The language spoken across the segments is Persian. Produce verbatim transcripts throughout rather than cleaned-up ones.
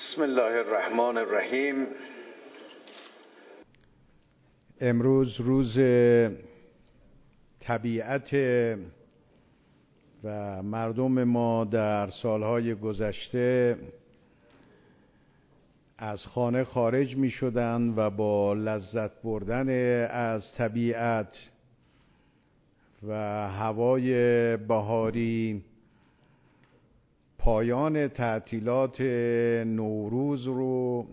بسم الله الرحمن الرحیم. امروز روز طبیعت و مردم ما در سالهای گذشته از خانه خارج می شدند و با لذت بردن از طبیعت و هوای بهاری پایان تعطیلات نوروز رو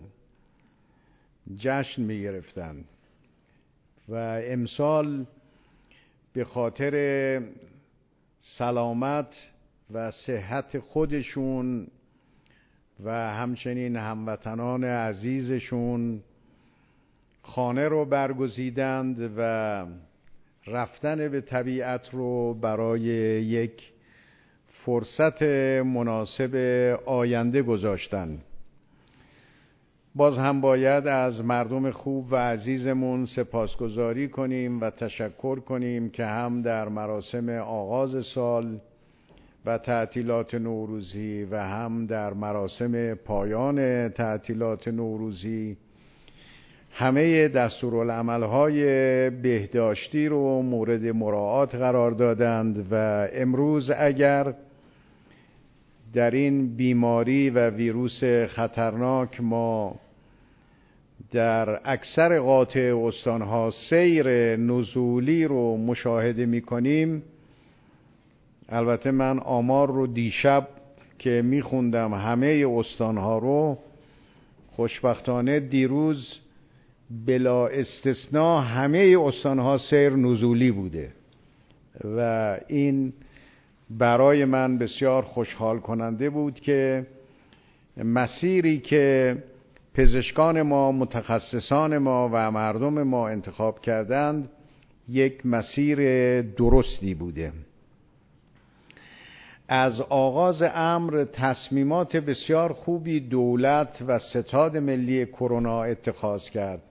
جشن می گرفتند و امسال به خاطر سلامت و صحت خودشون و همچنین هموطنان عزیزشون خانه رو برگزیدند و رفتن به طبیعت رو برای یک فرصت مناسب آینده گذاشتند. باز هم باید از مردم خوب و عزیزمون سپاسگزاری کنیم و تشکر کنیم که هم در مراسم آغاز سال و تعطیلات نوروزی و هم در مراسم پایان تعطیلات نوروزی همه دستورالعمل‌های بهداشتی رو مورد مراعات قرار دادند و امروز اگر در این بیماری و ویروس خطرناک ما در اکثر قاطع استانها سیر نزولی رو مشاهده می‌کنیم، البته من آمار رو دیشب که می‌خوندم همه استانها رو، خوشبختانه دیروز بلا استثناء همه استانها سیر نزولی بوده و این برای من بسیار خوشحال کننده بود که مسیری که پزشکان ما، متخصصان ما و مردم ما انتخاب کردند یک مسیر درستی بوده. از آغاز امر تصمیمات بسیار خوبی دولت و ستاد ملی کرونا اتخاذ کرد.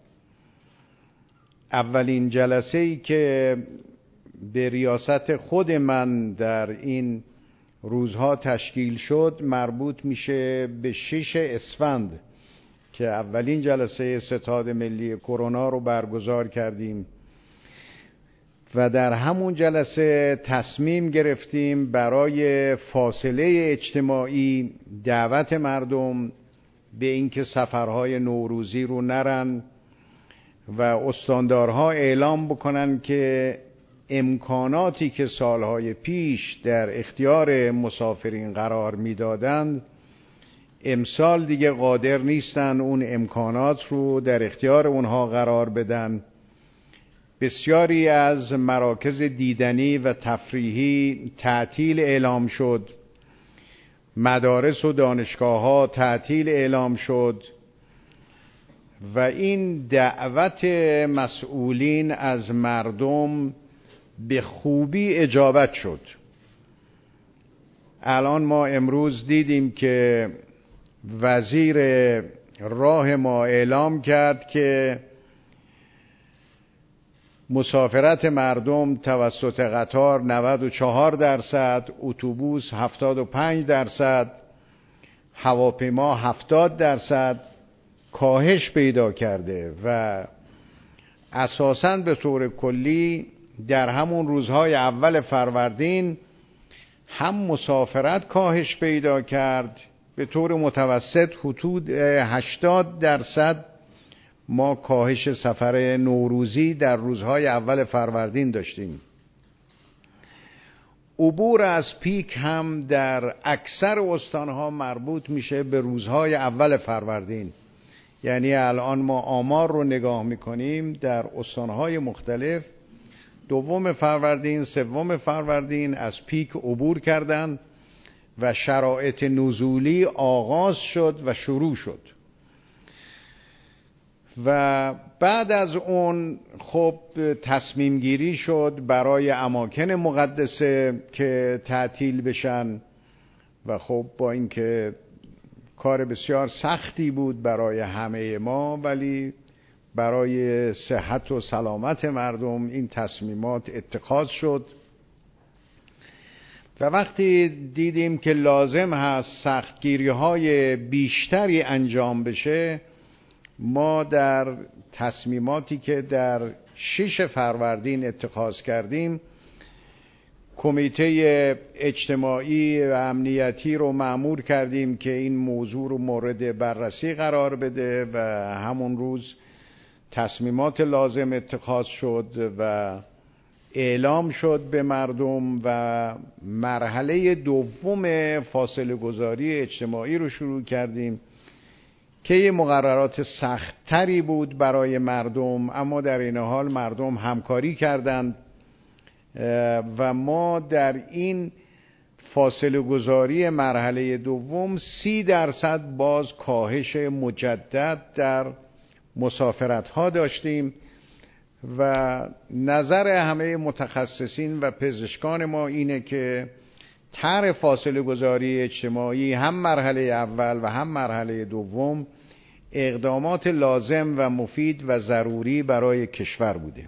اولین جلسه‌ای که به ریاست خود من در این روزها تشکیل شد مربوط میشه به شش اسفند که اولین جلسه ستاد ملی کرونا رو برگزار کردیم و در همون جلسه تصمیم گرفتیم برای فاصله اجتماعی دعوت مردم به اینکه سفرهای نوروزی رو نرن و استاندارها اعلام بکنن که امکاناتی که سالهای پیش در اختیار مسافرین قرار میدادند امسال دیگه قادر نیستن اون امکانات رو در اختیار اونها قرار بدن. بسیاری از مراکز دیدنی و تفریحی تعطیل اعلام شد، مدارس و دانشگاه ها تعطیل اعلام شد و این دعوت مسئولین از مردم به خوبی اجابت شد. الان ما امروز دیدیم که وزیر راه ما اعلام کرد که مسافرت مردم توسط قطار نود و چهار درصد، اتوبوس هفتاد و پنج درصد، هواپیما هفتاد درصد کاهش پیدا کرده و اساساً به طور کلی در همون روزهای اول فروردین هم مسافرت کاهش پیدا کرد، به طور متوسط حدود هشتاد درصد ما کاهش سفر نوروزی در روزهای اول فروردین داشتیم. عبور از پیک هم در اکثر استانها مربوط میشه به روزهای اول فروردین. یعنی الان ما آمار رو نگاه میکنیم در استانهای مختلف دوم فروردین، سوم فروردین از پیک عبور کردند و شرایط نزولی آغاز شد و شروع شد و بعد از اون خب تصمیم گیری شد برای اماکن مقدسه که تعطیل بشن و خب با اینکه کار بسیار سختی بود برای همه ما ولی برای صحت و سلامت مردم این تصمیمات اتخاذ شد و وقتی دیدیم که لازم هست سختگیری های بیشتری انجام بشه، ما در تصمیماتی که در شش فروردین اتخاذ کردیم، کمیته اجتماعی و امنیتی رو مأمور کردیم که این موضوع رو مورد بررسی قرار بده و همون روز تصمیمات لازم اتخاذ شد و اعلام شد به مردم و مرحله دوم فاصله گذاری اجتماعی رو شروع کردیم که یه مقررات سخت‌تری بود برای مردم، اما در این حال مردم همکاری کردند و ما در این فاصله گذاری مرحله دوم سی درصد باز کاهش مجدد در مسافرت ها داشتیم و نظر همه متخصصین و پزشکان ما اینه که طرح فاصله گذاری اجتماعی هم مرحله اول و هم مرحله دوم اقدامات لازم و مفید و ضروری برای کشور بوده.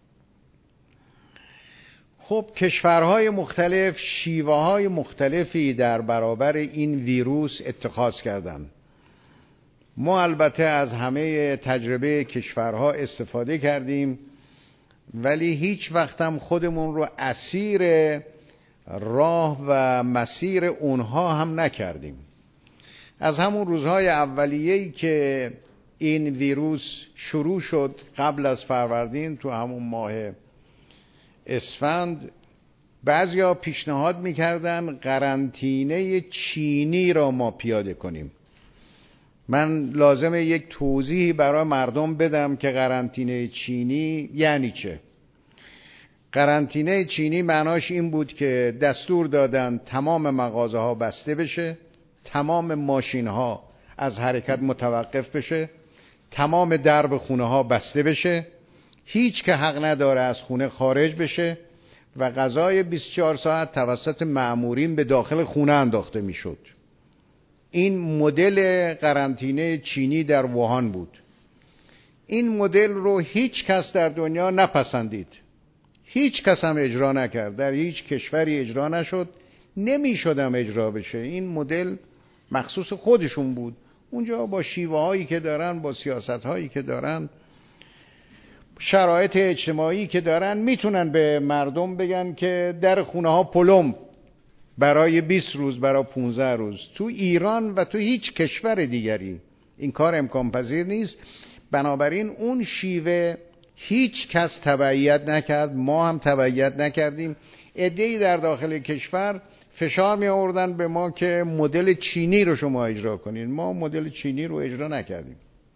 خب کشورهای مختلف شیوه های مختلفی در برابر این ویروس اتخاذ کردند. ما البته از همه تجربه کشورها استفاده کردیم، ولی هیچ وقت هم خودمون رو اسیر راه و مسیر اونها هم نکردیم. از همون روزهای اولیه‌ای که این ویروس شروع شد قبل از فروردین، تو همون ماه اسفند، بعضیا پیشنهاد میکردن قرنطینه چینی را ما پیاده کنیم. من لازمه یک توضیحی برای مردم بدم که قرنطینه چینی یعنی چه. قرنطینه چینی معناش این بود که دستور دادن تمام مغازه ها بسته بشه، تمام ماشین ها از حرکت متوقف بشه، تمام درب خونه ها بسته بشه، هیچ که حق نداره از خونه خارج بشه و غذای بیست و چهار ساعت توسط مأمورین به داخل خونه انداخته میشد. این مدل قرنطینه چینی در ووهان بود. این مدل رو هیچ کس در دنیا نپسندید، هیچ کس هم اجرا نکرد، در هیچ کشوری اجرا نشد، نمیشدم اجرا بشه. این مدل مخصوص خودشون بود. اونجا با شیوه هایی که دارن، با سیاست هایی که دارن، شرایط اجتماعی که دارن، میتونن به مردم بگن که در خونه ها پلم برای بیست روز، برای پانزده روز. تو ایران و تو هیچ کشور دیگری این کار امکان پذیر نیست. بنابراین اون شیوه هیچ کس تبعیت نکرد، ما هم تبعیت نکردیم. عده‌ای در داخل کشور فشار می آوردن به ما که مدل چینی رو شما اجرا کنین. ما مدل چینی رو اجرا نکردیم.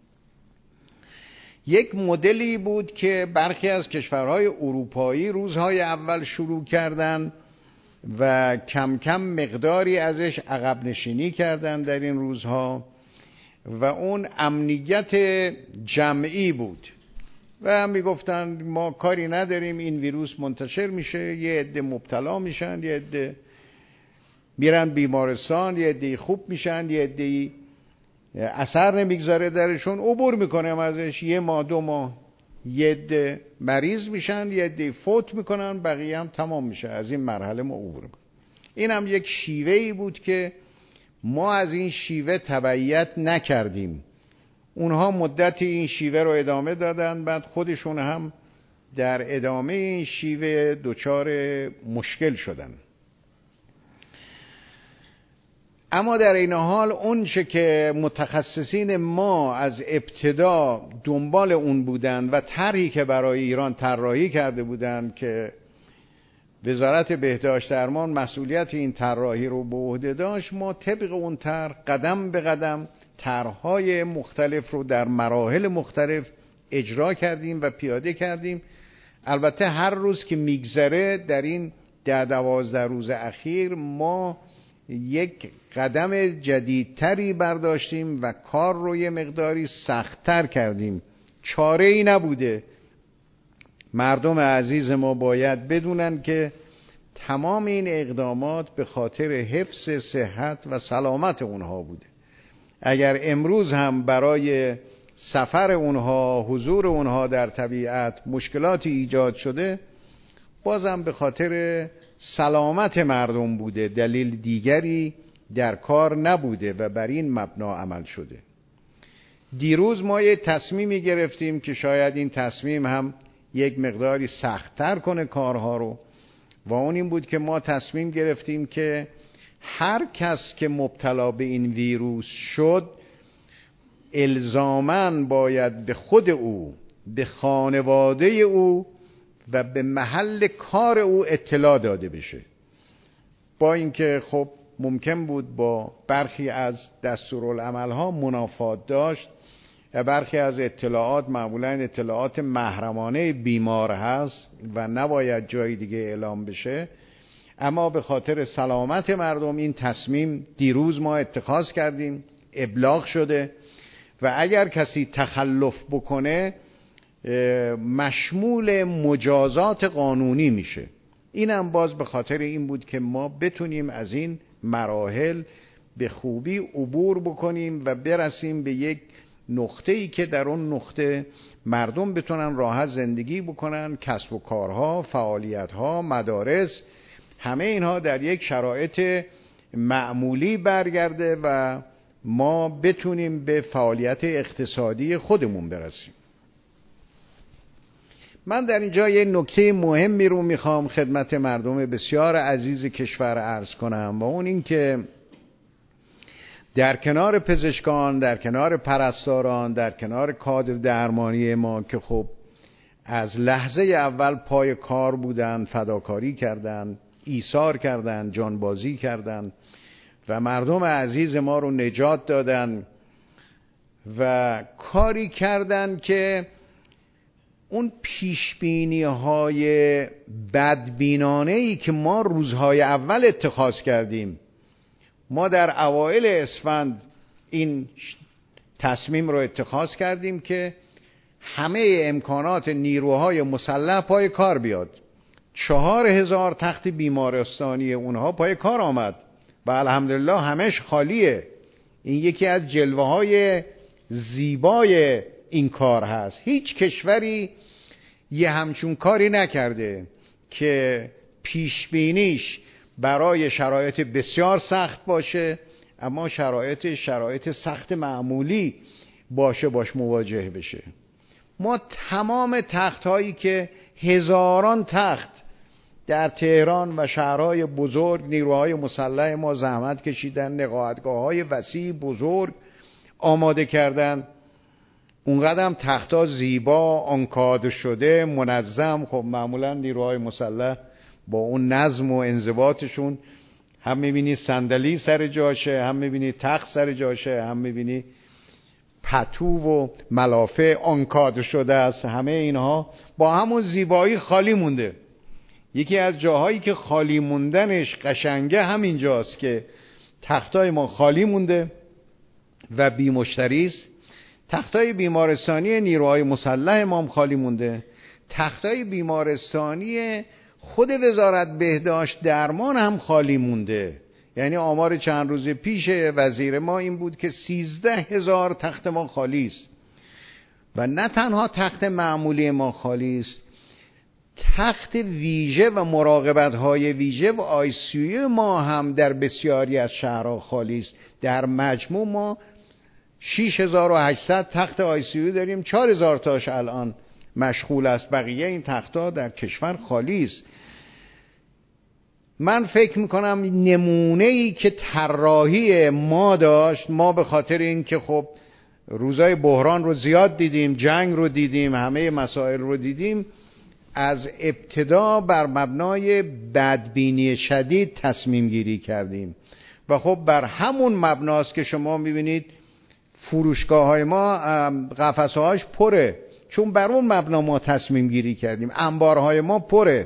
یک مدلی بود که برخی از کشورهای اروپایی روزهای اول شروع کردن و کم کم مقداری ازش عقب نشینی کردن در این روزها و اون امنیت جمعی بود و میگفتن ما کاری نداریم، این ویروس منتشر میشه، یه عده مبتلا میشن، یه عده میرن بیمارستان، یه عده خوب میشن، یه عده اثر نمیگذاره درشون، عبور میکنم ازش، یه ماه دو ماه یه عده مریض میشن، یه عده فوت میکنن، بقیه هم تمام میشه. از این مرحله ما عبور میکنیم. این هم یک شیوهی بود که ما از این شیوه تبعیت نکردیم. اونها مدتی این شیوه رو ادامه دادن، بعد خودشون هم در ادامه این شیوه دچار مشکل شدن. اما در این حال اون چه که متخصصین ما از ابتدا دنبال اون بودن و طرحی که برای ایران طراحی کرده بودن که وزارت بهداشت درمان مسئولیت این طراحی رو به عهده داشت، ما طبق اون طرح قدم به قدم طرح‌های مختلف رو در مراحل مختلف اجرا کردیم و پیاده کردیم. البته هر روز که میگذره در این ده دوازده روز اخیر ما یک قدم جدیدتری برداشتیم و کار رو یه مقداری سخت‌تر کردیم. چاره ای نبوده. مردم عزیز ما باید بدونن که تمام این اقدامات به خاطر حفظ صحت و سلامت اونها بوده. اگر امروز هم برای سفر اونها، حضور اونها در طبیعت مشکلاتی ایجاد شده، بازم به خاطر سلامت مردم بوده، دلیل دیگری در کار نبوده و بر این مبنا عمل شده. دیروز ما یه تصمیمی گرفتیم که شاید این تصمیم هم یک مقداری سخت‌تر کنه کارها رو، و اون این بود که ما تصمیم گرفتیم که هر کس که مبتلا به این ویروس شد الزاماً باید به خود او، به خانواده او و به محل کار او اطلاع داده بشه. با اینکه خب ممکن بود با برخی از دستورالعمل‌ها منافات داشت و برخی از اطلاعات معمولاً اطلاعات محرمانه بیمار هست و نباید جای دیگه اعلام بشه، اما به خاطر سلامت مردم این تصمیم دیروز ما اتخاذ کردیم، ابلاغ شده و اگر کسی تخلف بکنه مشمول مجازات قانونی میشه. اینم باز به خاطر این بود که ما بتونیم از این مراحل به خوبی عبور بکنیم و برسیم به یک نقطه‌ای که در اون نقطه مردم بتونن راحت زندگی بکنن، کسب و کارها، فعالیتها، مدارس، همه اینها در یک شرایط معمولی برگرده و ما بتونیم به فعالیت اقتصادی خودمون برسیم. من در اینجا یه نکته مهمی رو میخوام خدمت مردم بسیار عزیز کشور عرض کنم و اون این که در کنار پزشکان، در کنار پرستاران، در کنار کادر درمانی ما که خب از لحظه اول پای کار بودن، فداکاری کردن، ایثار کردن، جانبازی کردن و مردم عزیز ما رو نجات دادن و کاری کردن که اون پیشبینی های بدبینانه ای که ما روزهای اول اتخاذ کردیم، ما در اوایل اسفند این تصمیم رو اتخاذ کردیم که همه امکانات نیروهای مسلح پای کار بیاد. چهار هزار تخت بیمارستانی اونها پای کار آمد و الحمدلله همش خالیه. این یکی از جلوه های زیبای این کار هست. هیچ کشوری یه همچون کاری نکرده که پیشبینیش برای شرایط بسیار سخت باشه اما شرایط شرایط سخت معمولی باشه باش مواجه بشه. ما تمام تخت هایی که هزاران تخت در تهران و شهرهای بزرگ نیروهای مسلح ما زحمت کشیدن، نقاهتگاه های وسیع بزرگ آماده کردن، اونقدر تخت ها زیبا آنکادر شده منظم. خب معمولا نیروهای مسلح با اون نظم و انضباطشون هم میبینی صندلی سر جاشه، هم میبینی تخت سر جاشه، هم میبینی پتو و ملافه آنکادر شده است. همه اینها با همون زیبایی خالی مونده. یکی از جاهایی که خالی موندنش قشنگه همینجاست که تختای ما خالی مونده و بی مشتری است. تختای بیمارستانی نیروهای مسلح ما هم خالی مونده. تختای بیمارستانی خود وزارت بهداشت درمان هم خالی مونده. یعنی آمار چند روز پیش وزیر ما این بود که سیزده هزار تخت ما خالی است و نه تنها تخت معمولی ما خالی است، تخت ویژه و مراقبت های ویژه و آی سی یو ما هم در بسیاری از شهرها خالی است. در مجموع ما شش هزار و هشتصد تخت آی سی یو داریم، چهار هزار تاش الان مشغول است، بقیه این تخت‌ها در کشور خالی است. من فکر میکنم نمونه‌ای که طراحی ما داشت، ما به خاطر این که خب روزای بحران رو زیاد دیدیم، جنگ رو دیدیم، همه مسائل رو دیدیم، از ابتدا بر مبنای بدبینی شدید تصمیم گیری کردیم و خب بر همون مبناست که شما میبینید فروشگاه های ما قفسه هاش پره، چون بر اون مبنا ما تصمیم گیری کردیم. انبارهای ما پره.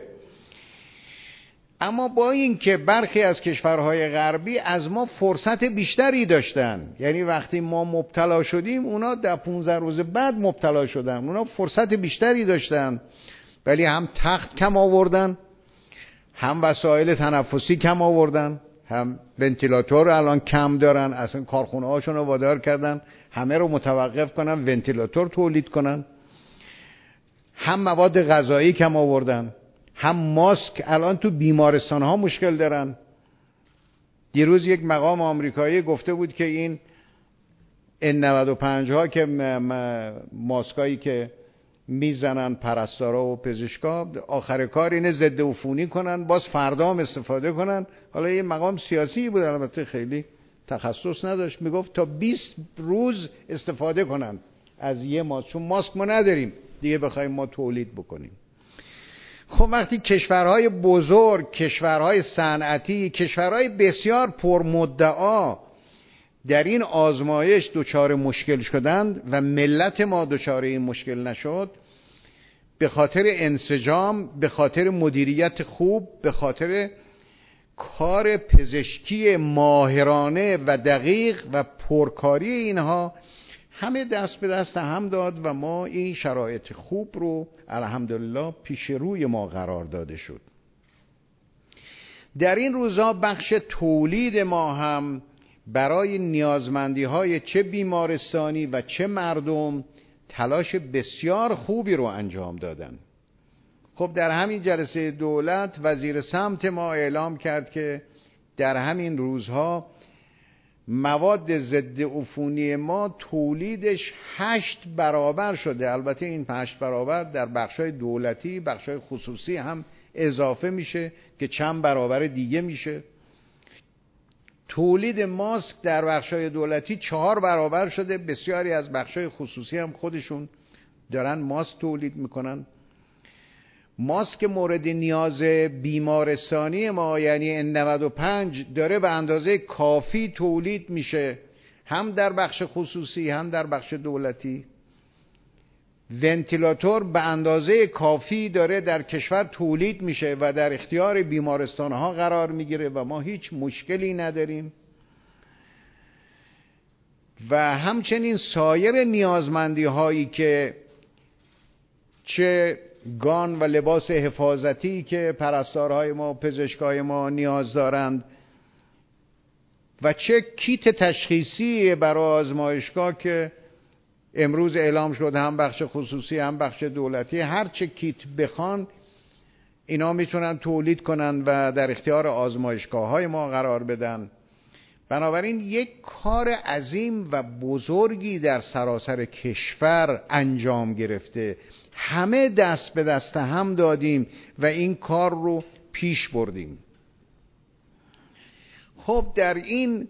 اما با این که برخی از کشورهای غربی از ما فرصت بیشتری داشتن، یعنی وقتی ما مبتلا شدیم اونا در پونزده روز بعد مبتلا شدن، اونا فرصت بیشتری داشتن ولی هم تخت کم آوردن، هم وسایل تنفسی کم آوردن، هم ونتیلاتور الان کم دارن، اصلا کارخونه هاشون رو وادار کردن همه رو متوقف کنن ونتیلاتور تولید کنن، هم مواد غذایی کم آوردن، هم ماسک الان تو بیمارستان ها مشکل دارن. دیروز یک مقام آمریکایی گفته بود که این ان نود و پنج ها که ماسکایی که میزنن پرستارا و پزشکا آخر کار اینه ضد عفونی کنن، باز فردا هم استفاده کنن. حالا یه مقام سیاسی بود، البته خیلی تخصص نداشت، میگفت تا بیست روز استفاده کنن از یه ماسک، چون ماسک ما نداریم دیگه بخوایم ما تولید بکنیم. خب وقتی کشورهای بزرگ، کشورهای صنعتی، کشورهای بسیار پرمدعا در این آزمایش دچار مشکل شدند و ملت ما دچار این مشکل نشد، به خاطر انسجام، به خاطر مدیریت خوب، به خاطر کار پزشکی ماهرانه و دقیق و پرکاری اینها، همه دست به دست هم داد و ما این شرایط خوب رو الحمدلله پیش روی ما قرار داده شد. در این روزها بخش تولید ما هم برای نیازمندی های چه بیمارستانی و چه مردم تلاش بسیار خوبی رو انجام دادن. خب در همین جلسه دولت وزیر سمت ما اعلام کرد که در همین روزها مواد ضد عفونی ما تولیدش هشت برابر شده. البته این هشت برابر در بخشای دولتی، بخشای خصوصی هم اضافه میشه که چند برابر دیگه میشه. تولید ماسک در بخشای دولتی چهار برابر شده. بسیاری از بخشای خصوصی هم خودشون دارن ماسک تولید میکنن. ماسک مورد نیاز بیمارستانی ما یعنی ان نود و پنج داره به اندازه کافی تولید میشه، هم در بخش خصوصی هم در بخش دولتی. ونتیلاتور به اندازه کافی داره در کشور تولید میشه و در اختیار بیمارستان ها قرار میگیره و ما هیچ مشکلی نداریم. و همچنین سایر نیازمندی هایی که چه گان و لباس حفاظتی که پرستارهای ما، پزشکای ما نیاز دارند و چه کیت تشخیصی برای آزمایشگاه که امروز اعلام شد هم بخش خصوصی هم بخش دولتی، هر چه کیت بخوان اینا میتونن تولید کنن و در اختیار آزمایشگاه های ما قرار بدن. بنابراین یک کار عظیم و بزرگی در سراسر کشور انجام گرفته. همه دست به دست هم دادیم و این کار رو پیش بردیم. خب در این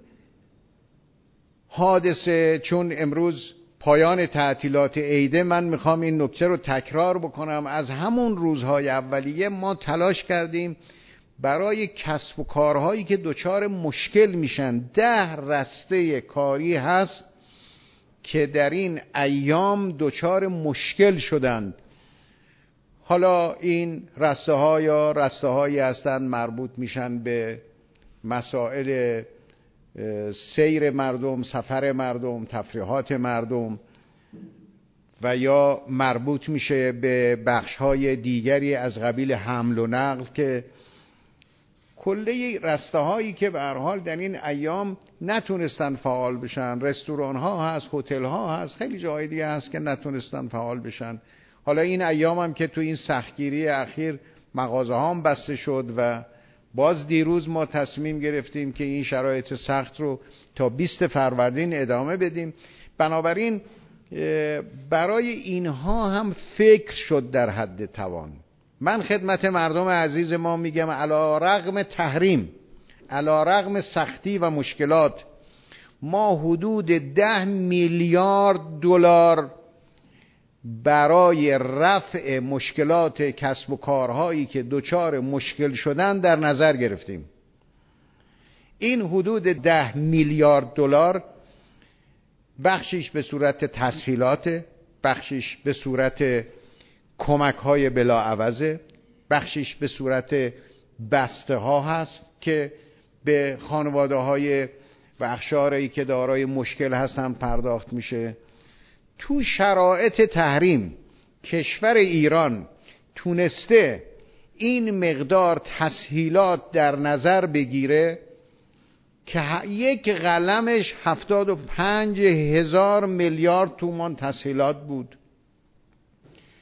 حادثه، چون امروز پایان تعطیلات عیده، من میخوام این نکته رو تکرار بکنم. از همون روزهای اولیه ما تلاش کردیم برای کسب و کارهایی که دچار مشکل میشن. ده رسته کاری هست که در این ایام دچار مشکل شدند. حالا این رسته ها یا رسته هایی هستند مربوط میشن به مسائل سیر مردم، سفر مردم، تفریحات مردم، و یا مربوط میشه به بخش های دیگری از قبیل حمل و نقل که کله رسته هایی که به هر حال در این ایام نتونستن فعال بشن. رستوران ها هست، هتل ها هست، خیلی جای دیگه هست که نتونستن فعال بشن. حالا این ایام هم که تو این سختگیری اخیر مغازه ها هم بسته شد و باز دیروز ما تصمیم گرفتیم که این شرایط سخت رو تا بیست فروردین ادامه بدیم. بنابراین برای اینها هم فکر شد در حد توان. من خدمت مردم عزیز ما میگم علی رغم تحریم، علی رغم سختی و مشکلات، ما حدود ده میلیارد دلار برای رفع مشکلات کسب و کارهایی که دچار مشکل شدن در نظر گرفتیم. این حدود ده میلیارد دلار بخشیش به صورت تسهیلات، بخشیش به صورت کمک های بلاعوضه، بخشیش به صورت بسته ها هست که به خانواده های و اقشاری که دارای مشکل هستن پرداخت میشه. تو شرایط تحریم کشور ایران تونسته این مقدار تسهیلات در نظر بگیره که یک قلمش هفتاد و پنج هزار میلیارد تومان تسهیلات بود.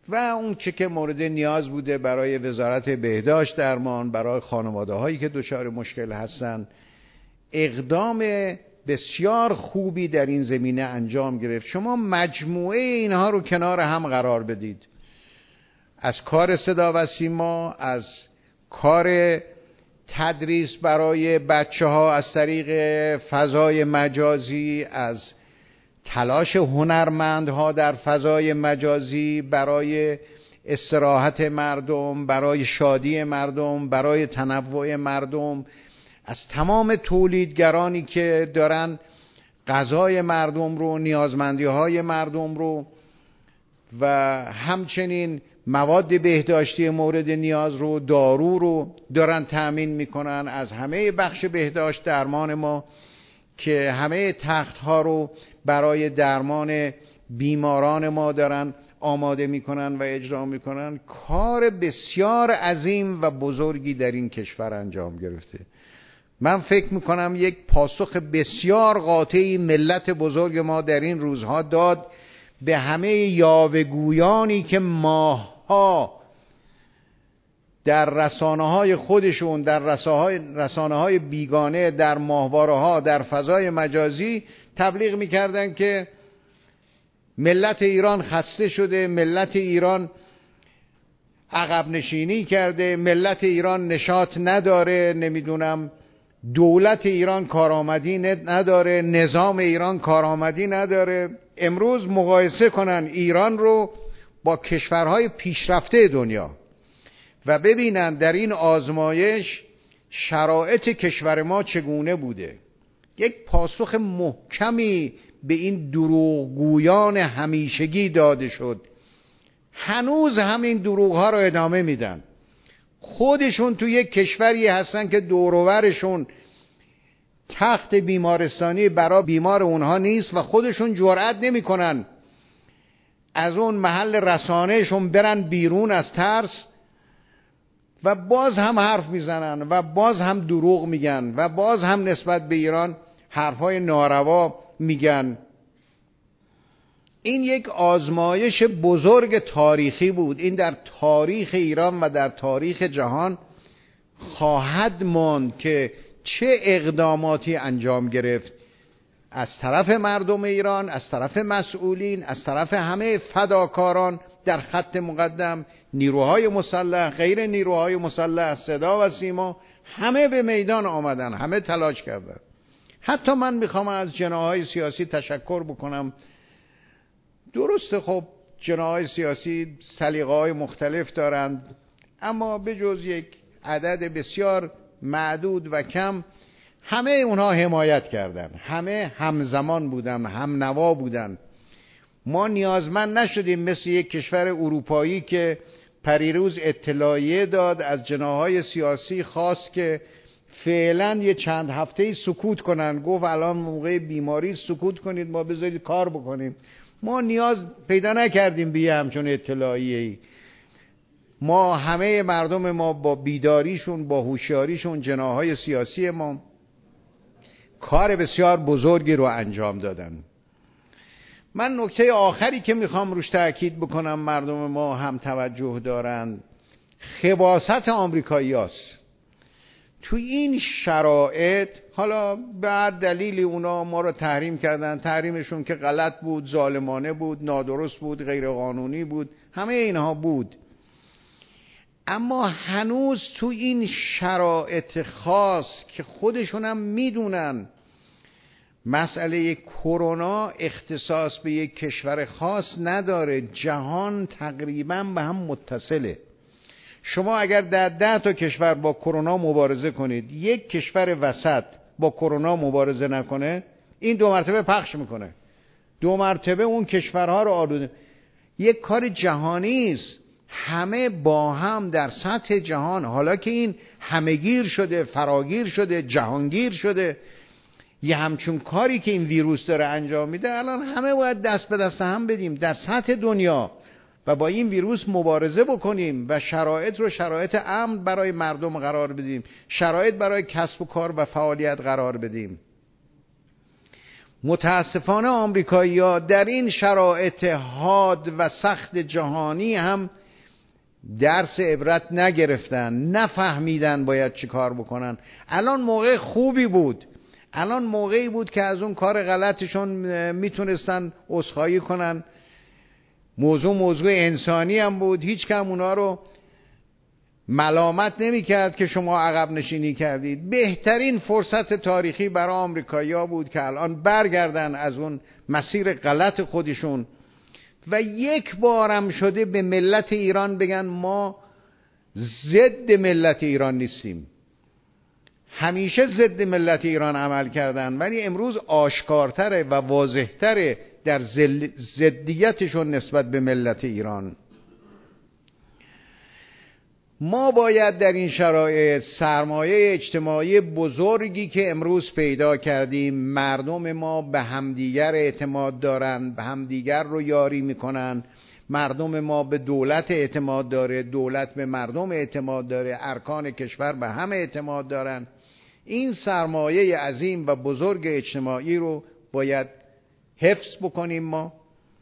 و اون چه که مورد نیاز بوده برای وزارت بهداشت درمان، برای خانواده هایی که دچار مشکل هستن، اقدام بسیار خوبی در این زمینه انجام گرفت. شما مجموعه اینها رو کنار هم قرار بدید، از کار صدا و سیما، از کار تدریس برای بچه ها از طریق فضای مجازی، از تلاش هنرمندها در فضای مجازی برای استراحت مردم، برای شادی مردم، برای تنوع مردم، از تمام تولیدگرانی که دارن غذای مردم رو، نیازمندی های مردم رو و همچنین مواد بهداشتی مورد نیاز رو، دارو رو دارن تأمین میکنن، از همه بخش بهداشت درمان ما که همه تخت ها رو برای درمان بیماران ما دارن آماده میکنن و اجرا میکنن. کار بسیار عظیم و بزرگی در این کشور انجام گرفته. من فکر میکنم یک پاسخ بسیار قاطعی ملت بزرگ ما در این روزها داد به همه یاوه‌گویانی که ماهها در رسانه های خودشون، در رسانه های بیگانه، در ماهواره ها، در فضای مجازی تبلیغ میکردن که ملت ایران خسته شده، ملت ایران عقب نشینی کرده، ملت ایران نشاط نداره، نمیدونم دولت ایران کارآمدی نداره، نظام ایران کارآمدی نداره. امروز مقایسه کنن ایران رو با کشورهای پیشرفته دنیا و ببینن در این آزمایش شرایط کشور ما چگونه بوده. یک پاسخ محکمی به این دروغگویان همیشگی داده شد. هنوز همین دروغ ها رو ادامه میدن. خودشون تو یک کشوری هستن که دور و برشون تخت بیمارستانی برای بیمار اونها نیست و خودشون جرئت نمیکنن از اون محل رسانهشون برن بیرون از ترس و باز هم حرف میزنن و باز هم دروغ میگن و باز هم نسبت به ایران حرفای ناروا میگن. این یک آزمایش بزرگ تاریخی بود. این در تاریخ ایران و در تاریخ جهان خواهد ماند که چه اقداماتی انجام گرفت از طرف مردم ایران، از طرف مسئولین، از طرف همه فداکاران در خط مقدم، نیروهای مسلح، غیر نیروهای مسلح، صدا و سیما، همه به میدان آمدن، همه تلاش کردن. حتی من میخوام از جناحهای سیاسی تشکر بکنم. درسته خب جناحهای سیاسی سلیقه‌های مختلف دارند، اما به جز یک عدد بسیار معدود و کم همه اونها حمایت کردن، همه همزمان بودن، هم نوا بودن. ما نیازمند نشدیم مثل یک کشور اروپایی که پریروز اطلاعیه داد از جناحهای سیاسی، خواست که فعلا یه چند هفته سکوت کنن، گفت الان موقع بیماری سکوت کنید، ما بذارید کار بکنیم. ما نیاز پیدا نکردیم بیه همچون اطلاعیه‌ای. ما همه مردم ما با بیداریشون، با هوشیاریشون، جناحهای سیاسی ما کار بسیار بزرگی رو انجام دادن. من نکته آخری که میخوام روش تأکید بکنم مردم ما هم توجه دارن، خباثت آمریکایی هست. تو این شرایط حالا به هر دلیلی اونا ما رو تحریم کردن، تحریمشون که غلط بود، ظالمانه بود، نادرست بود، غیر قانونی بود، همه اینها بود، اما هنوز تو این شرایط خاص که خودشون هم میدونن مسئله کرونا اختصاص به یک کشور خاص نداره، جهان تقریبا به هم متصله. شما اگر در ده تا کشور با کرونا مبارزه کنید، یک کشور وسط با کرونا مبارزه نکنه، این دو مرتبه پخش میکنه، دو مرتبه اون کشورها رو آلوده. یک کار جهانی است، همه با هم در سطح جهان، حالا که این همهگیر شده، فراگیر شده، جهانگیر شده، یه همچون کاری که این ویروس داره انجام میده، الان همه باید دست به دست هم بدیم در سطح دنیا و با این ویروس مبارزه بکنیم و شرایط رو شرایط امن برای مردم قرار بدیم، شرایط برای کسب و کار و فعالیت قرار بدیم. متاسفانه آمریکایی‌ها در این شرایط حاد و سخت جهانی هم درس عبرت نگرفتن، نفهمیدن باید چی کار بکنن. الان موقع خوبی بود، الان موقعی بود که از اون کار غلطشون میتونستن عذرخواهی کنن. موضوع موضوع انسانی هم بود، هیچ کم اونا رو ملامت نمی کرد که شما عقب نشینی کردید. بهترین فرصت تاریخی برای آمریکایی‌ها بود که الان برگردن از اون مسیر غلط خودشون و یک بارم شده به ملت ایران بگن ما ضد ملت ایران نیستیم. همیشه ضد ملت ایران عمل کردن، ولی امروز آشکارتره و واضحتره در ضدیتشون نسبت به ملت ایران. ما باید در این شرایط سرمایه اجتماعی بزرگی که امروز پیدا کردیم، مردم ما به همدیگر اعتماد دارن، به همدیگر رو یاری میکنن، مردم ما به دولت اعتماد داره، دولت به مردم اعتماد داره، ارکان کشور به هم اعتماد دارن. این سرمایه عظیم و بزرگ اجتماعی رو باید حفظ بکنیم ما.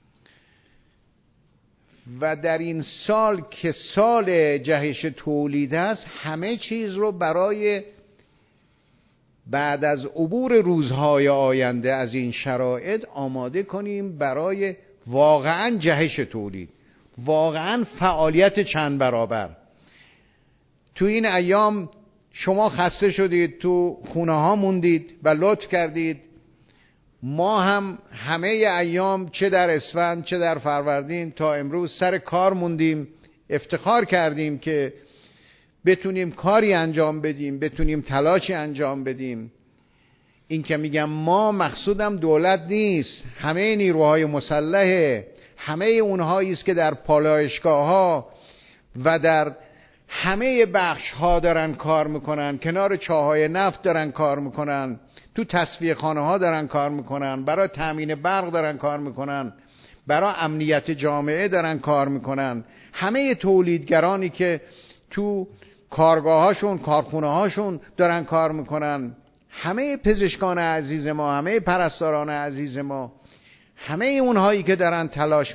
و در این سال که سال جهش تولید است، همه چیز رو برای بعد از عبور روزهای آینده از این شرایط آماده کنیم برای واقعا جهش تولید، واقعا فعالیت چند برابر. تو این ایام شما خسته شدید، تو خونه ها موندید و لطف کردید. ما هم همه ایام چه در اسفند چه در فروردین تا امروز سر کار موندیم، افتخار کردیم که بتونیم کاری انجام بدیم، بتونیم تلاشی انجام بدیم. این که میگم ما، مقصودم دولت نیست، همه نیروهای مسلحه، همه اونهایی است که در پالایشگاه ها و در همه بخش ها دارن کار میکنن، کنار چاهای نفت دارن کار میکنن، تو تصفیه خانه ها دارن کار میکنن، برای تامین برق دارن کار میکنن، برای امنیت جامعه دارن کار میکنن. همه تولیدگرانی که تو کارگاه هاشون، کارخونه هاشون دارن کار میکنن، همه پزشکان عزیز ما، همه پرستاران عزیز ما، همه اونهایی که دارن تلاش